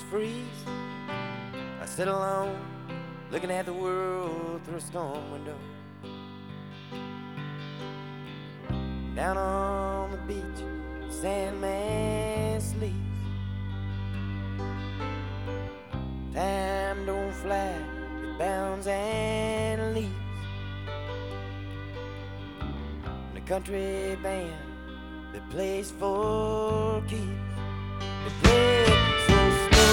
freeze. I sit alone, looking at the world through a storm window. Down on the beach, Sandman sleeps. Time don't fly, it bounds and leaps. And the country band that plays for keeps, they play